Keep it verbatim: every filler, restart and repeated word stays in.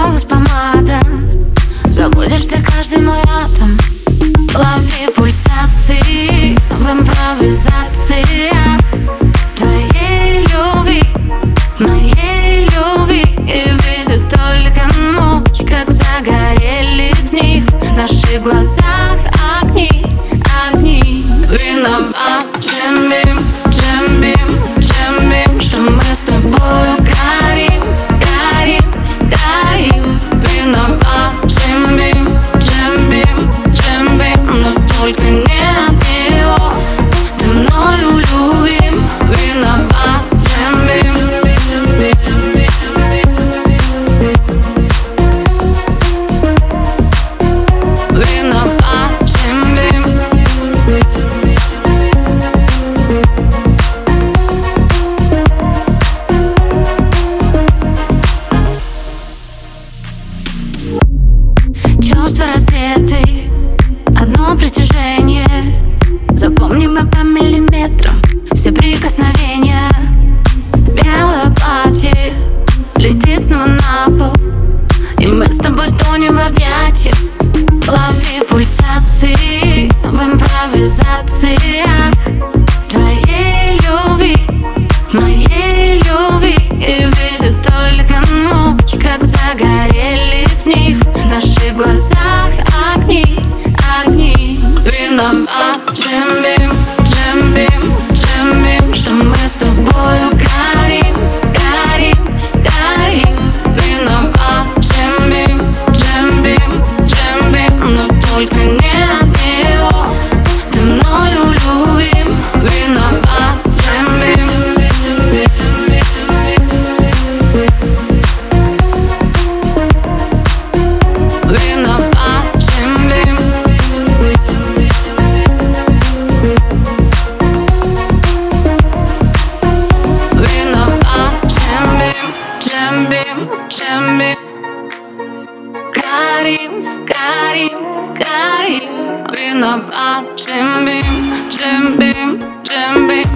голос помада. Заводишь ты каждый мой атом. Лови пульсации в импровизациях твоей любви, моей любви. И видят только ночь, как загорелись в них в наших глазах огни, огни. Виноват Джембим, Джембим, Джембим, что мы с тобою горим, горим, горим. Виноват Джембим, Джембим, Джембим, но только не от него ты мною любим. Виноват Джембим. Виноват Джембим. Чувства раздеты, одно притяжение. Запомним мы по миллиметрам все прикосновения. Белое платье летит снова на пол, и мы с тобой тонем в объятиях. Лови пульсации в импровизациях твоей любви, моей любви. И видят только ночь, как загорелись в них в наших глазах огни, огни. Виноват Джембим, Джембим, Джембим, что мы с тобою горим, горим, горим. Виноват Джембим, Джембим, Джембим, но только не от него ты мною любим. Виноват Джембим. Виноват Джембим. Виноват Джембим, Джембим, Джембим. Горим, горим, горим. Виноват Джембим, Джембим, Джембим.